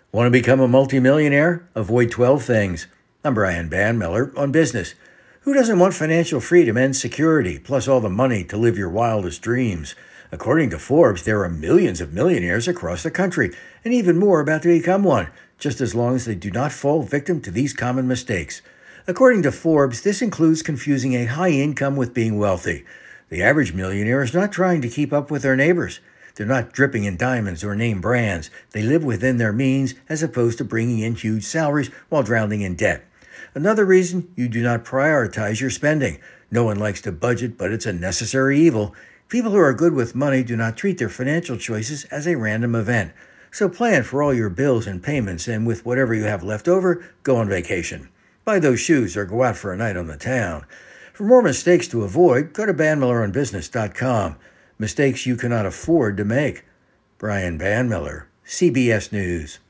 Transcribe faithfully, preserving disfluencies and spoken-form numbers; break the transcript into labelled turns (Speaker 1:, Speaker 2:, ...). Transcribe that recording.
Speaker 1: Want to become a multimillionaire? Avoid twelve things. I'm Brian Banmiller on business. Who doesn't want financial freedom and security, plus all the money to live your wildest dreams? According to Forbes, there are millions of millionaires across the country, and even more about to become one, just as long as they do not fall victim to these common mistakes. According to Forbes, this includes confusing a high income with being wealthy. The average millionaire is not trying to keep up with their neighbors. They're not dripping in diamonds or name brands. They live within their means as opposed to bringing in huge salaries while drowning in debt. Another reason, you do not prioritize your spending. No one likes to budget, but it's a necessary evil. People who are good with money do not treat their financial choices as a random event. So plan for all your bills and payments, and with whatever you have left over, go on vacation. Buy those shoes or go out for a night on the town. For more mistakes to avoid, go to banmiller on business dot com. Mistakes you cannot afford to make. Brian Banmiller, C B S News.